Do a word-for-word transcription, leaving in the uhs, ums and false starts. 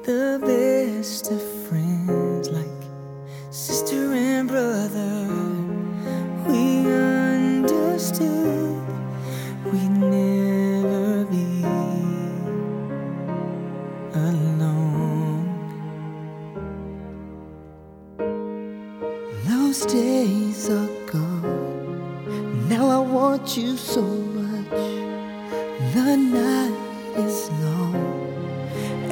the best of friends, like sister and brother. We understood we'd never be alone. Those days are gone. Now I want you so much. The night